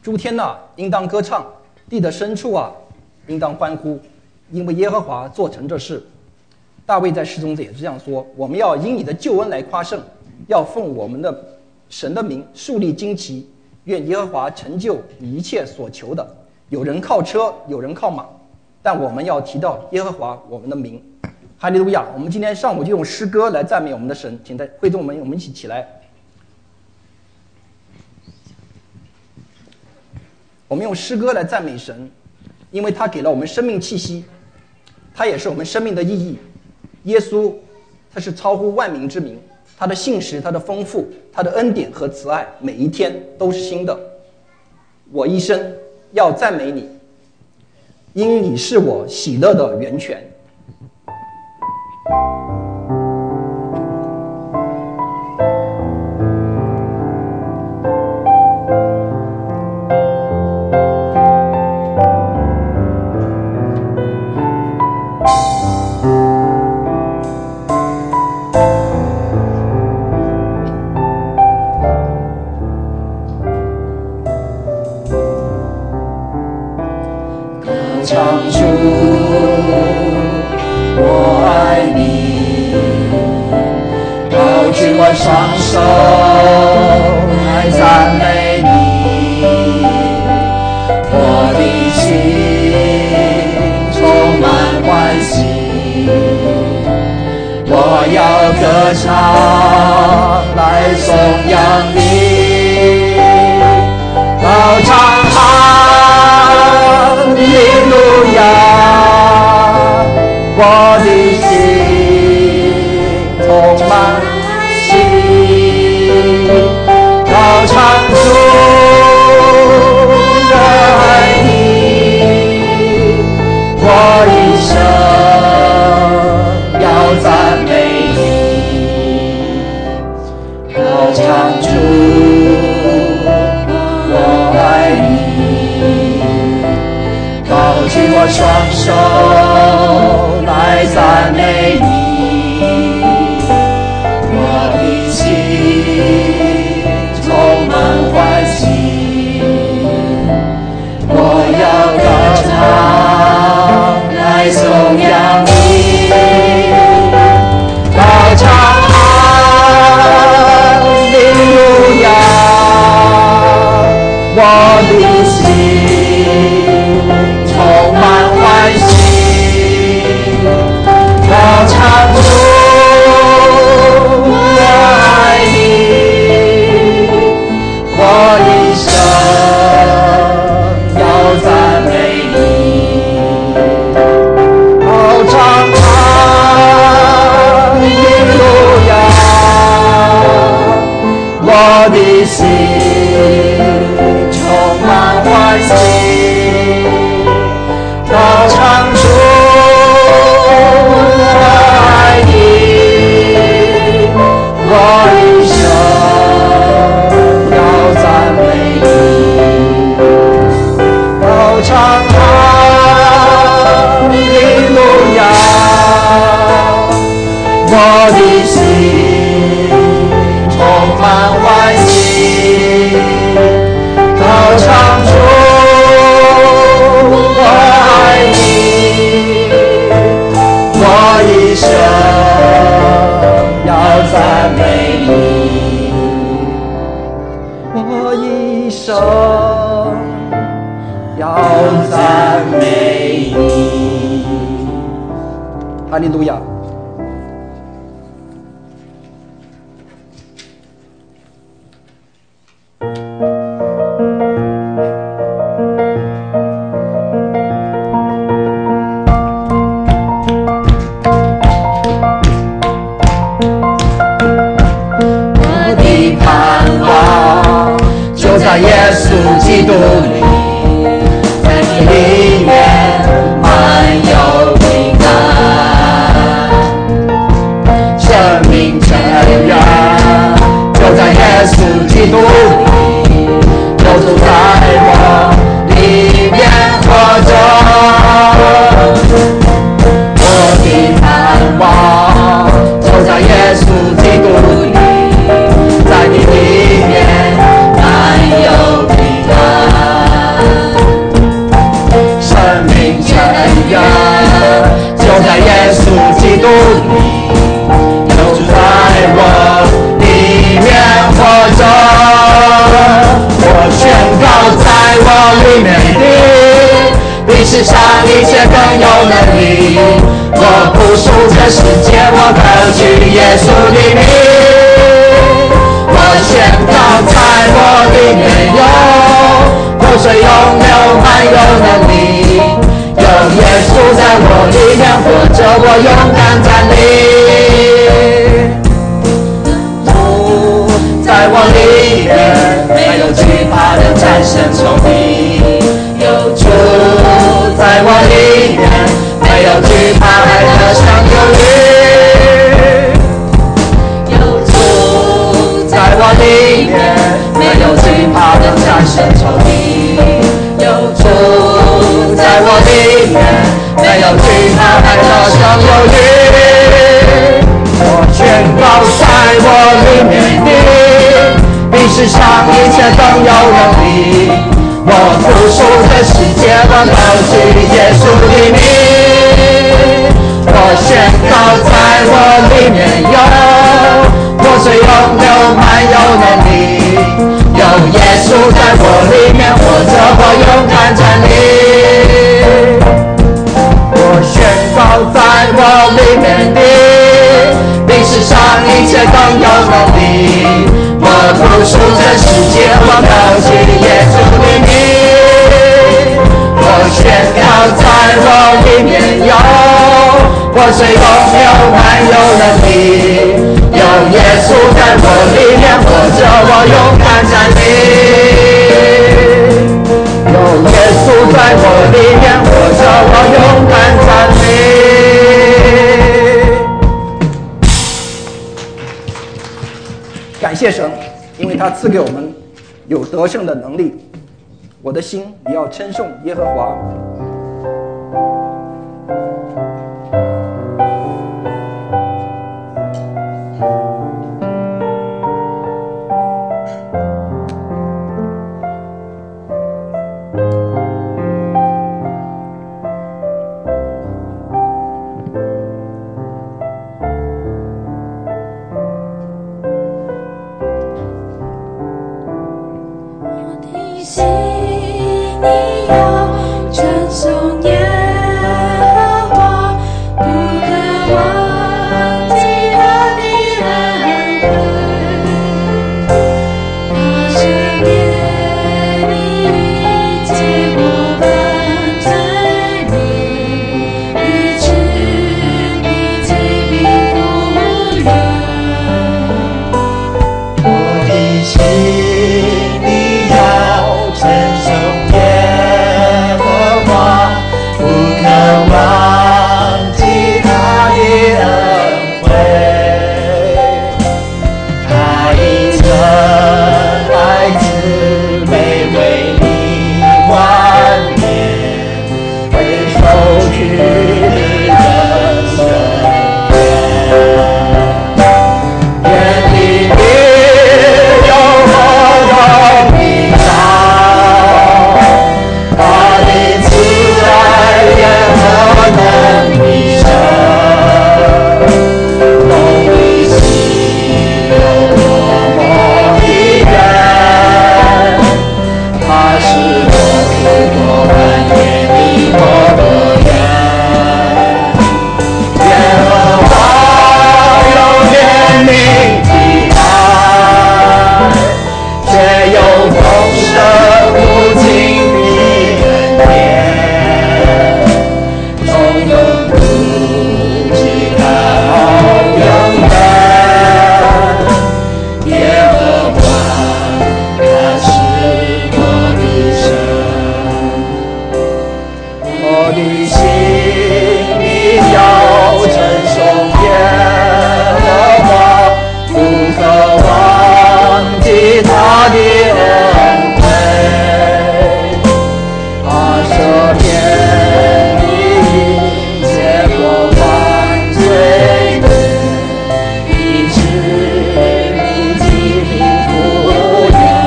诸天呐，应当歌唱；地的深处啊，应当欢呼，因为耶和华做成这事。大卫在诗中也是这样说：我们要因你的救恩来夸胜，要奉我们的神的名树立旌旗，愿耶和华成就你一切所求的。有人靠车，有人靠马，但我们要提到耶和华我们的名。哈利路亚！我们今天上午就用诗歌来赞美我们的神，请在会众们我们一起起来。我们用诗歌来赞美神，因为他给了我们生命气息，他也是我们生命的意义。耶稣他是超乎万民之名，他的信实，他的丰富，他的恩典和慈爱，每一天都是新的。我一生要赞美你，因你是我喜乐的源泉。 双手来赞美你，我的心充满欢喜，我要歌唱来颂扬你，高唱哈利路亚，我的心充满高唱主的爱你，我一生要赞美你。高唱主我爱你，高举我双手来赞美你。充满欢喜，我要高唱来颂扬你，高唱哈利路亚，我的心充满欢喜，高唱主我一生要赞美你，高唱哈利路亚，我的心充满欢喜，高唱主爱你，我一生赞美你，高唱哈利路亚，我的心充满欢喜，高唱主我爱你，我一生要赞美你。我一生要赞美你。 哈利路亚！ 我的盼望就在耶稣基督里，在你里面满有平安，生命泉源就在耶稣基督里，流出在我里面活着。我的盼望就在耶稣基督里，在你里面满有平安。 我里面的，比世上一切更有能力。我不属这世界，我高举耶稣的名。我宣告在我里面有活水涌流满有能力，有耶稣在我里面活着，我勇敢站立。主在我里面，没有惧怕的战胜仇敌。有主在我里面，没有惧怕还得胜有余。有主在我里面，没有惧怕的战胜仇敌。有主在我里面，没有惧怕还得胜有余。我宣告在我里面的，比世上一切更有能力。我不属这世界，我高举耶稣的名。我宣告在我里面有活水涌流满有能力，有耶稣在我里面活着，我勇敢站立。我宣告在我里面的，比世上一切更有能力。我不属这世界，我高举耶稣的名。我宣告在我里面有活水涌流满有能力，有耶稣在我里面活着，我勇敢站立。有耶稣在我里面活着，我勇敢站立。 感谢神，因为他赐给我们有得胜的能力。我的心也要称颂耶和华。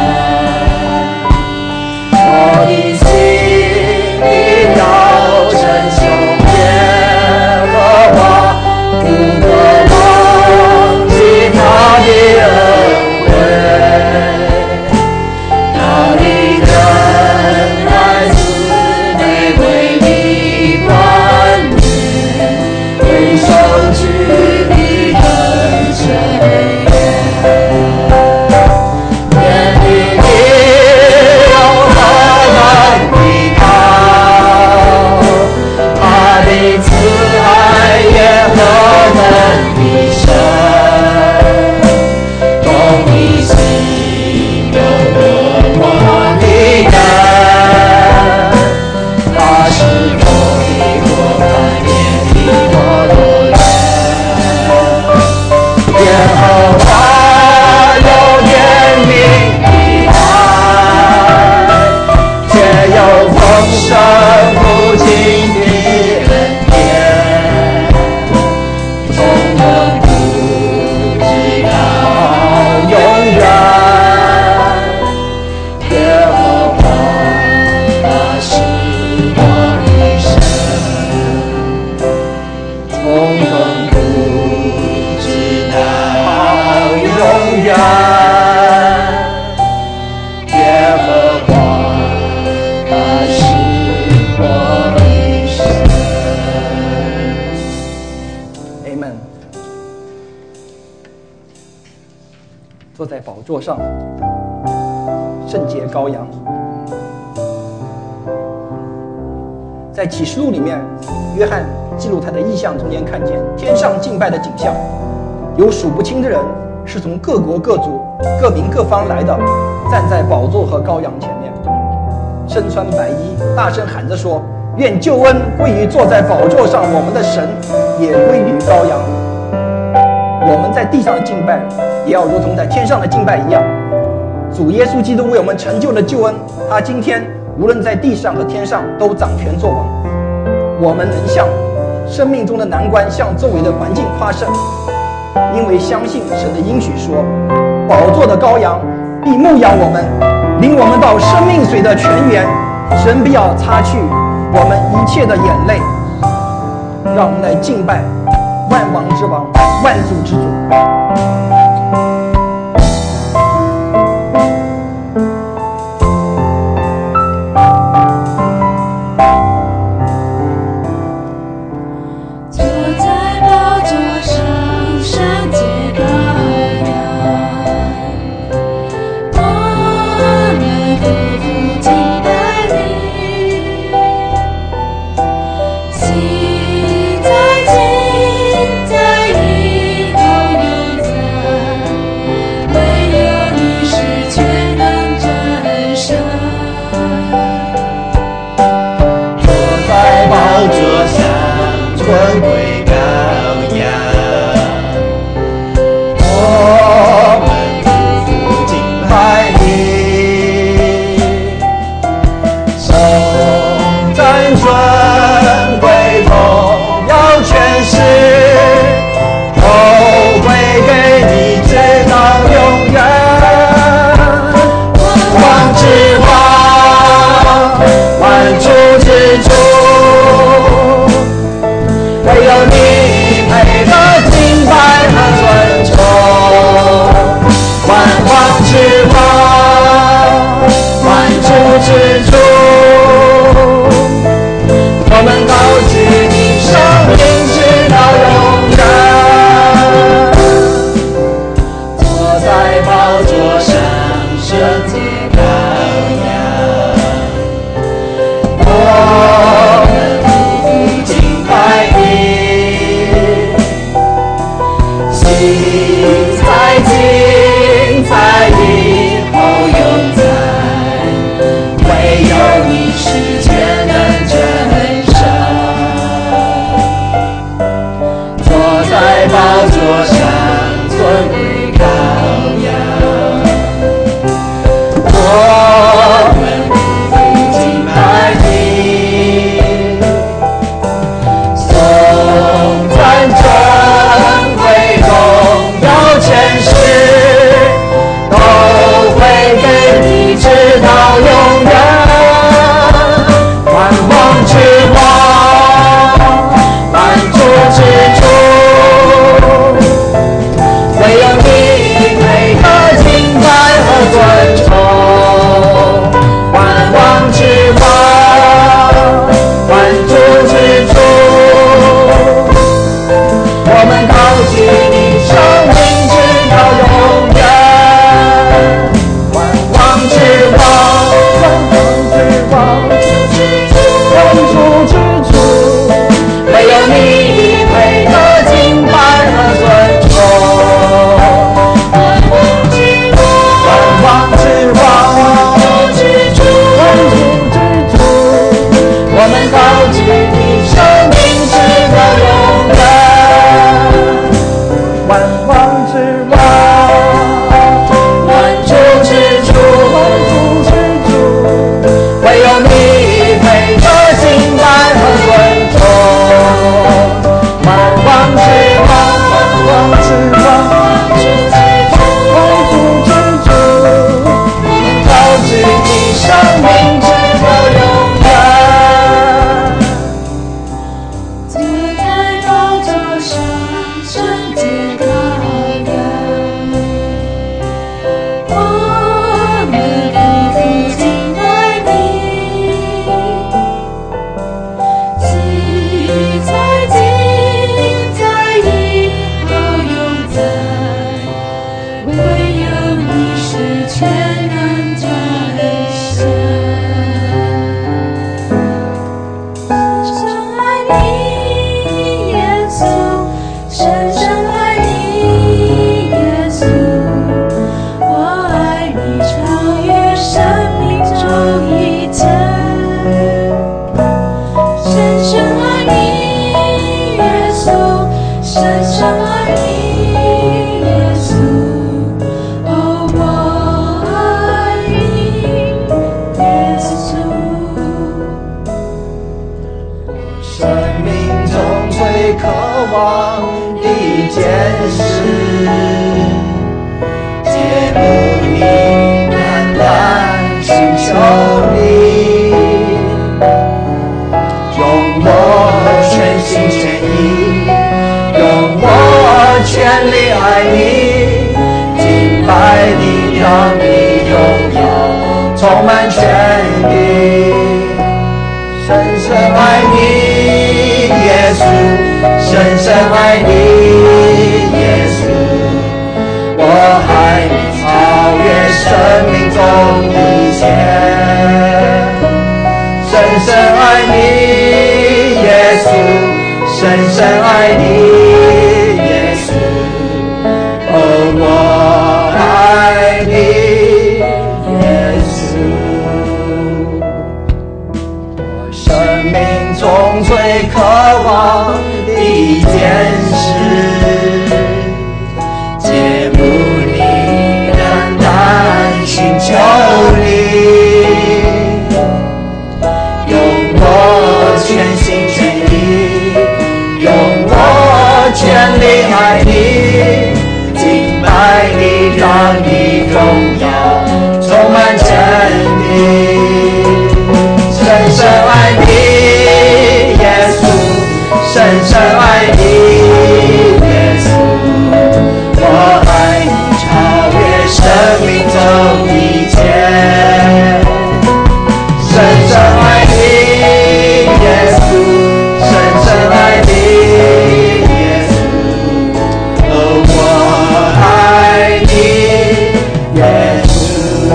我的心里要称生不尽的恩典，从亘古直到永远。耶和华，他是我的神，从亘古直到永远。 坐在宝座上，圣洁羔羊。在启示录里面，约翰记录他的异象中间看见天上敬拜的景象，有数不清的人是从各国各族各民各方来的，站在宝座和羔羊前面，身穿白衣，大声喊着说：愿救恩归于坐在宝座上我们的神，也归于羔羊。我们在地上的敬拜也要如同在天上的敬拜一样。主耶稣基督为我们成就了救恩，他今天无论在地上和天上都掌权作王。我们能向生命中的难关，向周围的环境夸胜，因为相信神的应许说，宝座的羔羊必牧养我们，领我们到生命水的泉源，神必要擦去我们一切的眼泪。让我们来敬拜万王之王，万主之主。 唯有你配爱你，敬拜你，让你荣耀充满全地。深深爱你，耶稣，深深爱你，耶稣，我爱你超越生命中一切。深深爱你，耶稣，深深爱你，耶稣，哦，我爱你，耶稣。我生命中最渴望的一件事，借慕你，单单寻求你。全心全意，用我全力爱你，敬拜你，让你荣耀充满真理。深深爱你，耶稣，深深爱你，耶稣，我爱你超越生命中一切。深深爱你，耶稣，深深爱你，耶稣，哦，我爱你，耶稣，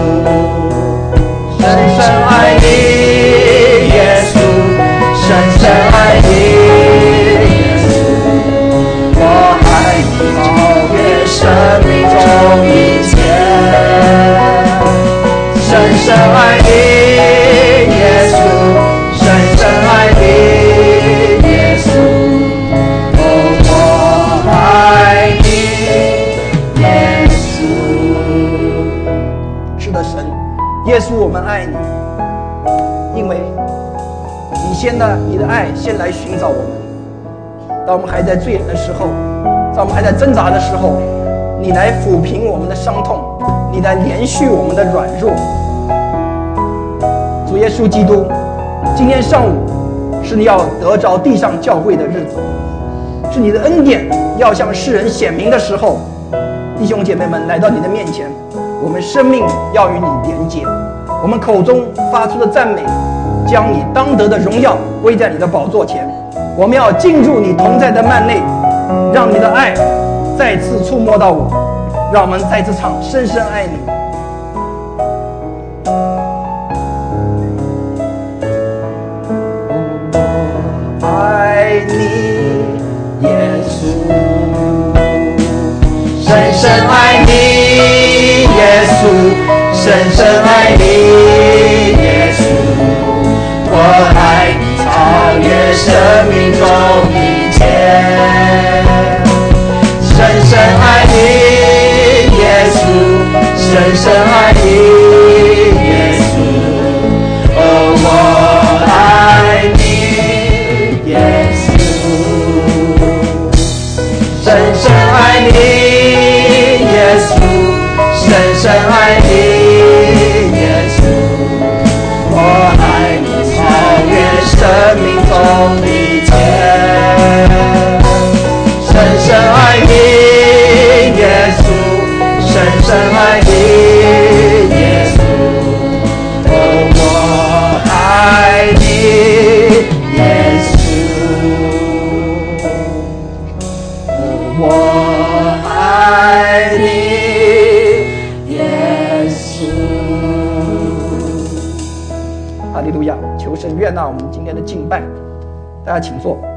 深深爱你，耶稣，深深爱你，耶稣，我爱你超越生命中一切。深深爱你，耶稣，深深爱你，耶稣，哦，我爱你，耶稣。 是的，神，耶稣，我们爱你，因为你的爱先来寻找我们。当我们还在罪人的时候，当我们还在挣扎的时候，你来抚平我们的伤痛，你来连续我们的软弱。主耶稣基督，今天上午是你要得着地上教会的日子，是你的恩典要向世人显明的时候。弟兄姐妹们来到你的面前，我们生命要与你连接，我们口中发出的赞美，将你当得的荣耀归在你的宝座前。我们要进入你同在的幔内，让你的爱再次触摸到我，让我们再次唱深深爱你。 爱你，耶稣，深深爱你，耶稣，深深爱你，耶稣，我爱你超越生命中一切。深深爱你，耶稣，深深爱你，耶稣，哦，我爱你，耶稣，深深爱你，耶稣，深深爱你，耶稣，我爱你超越生命中一切。深深爱你，耶稣，深深爱你，耶稣，哦，我爱你，耶稣，我爱你，耶稣。 哈利路亚！求神悦纳我们今天的敬拜，大家请坐。